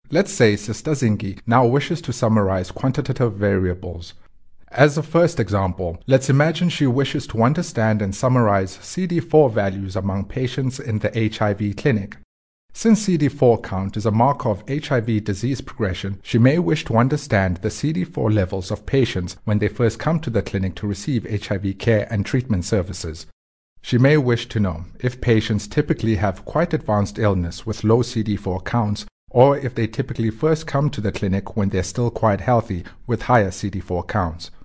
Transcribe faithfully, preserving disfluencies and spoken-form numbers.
Let's say Sister Zingi now wishes to summarize quantitative variables. As a first example, let's imagine she wishes to understand and summarize C D four values among patients in the H I V clinic. Since C D four count is a marker of H I V disease progression, she may wish to understand the C D four levels of patients when they first come to the clinic to receive H I V care and treatment services. She may wish to know if patients typically have quite advanced illness with low C D four counts, or if they typically first come to the clinic when they're still quite healthy with higher C D four counts.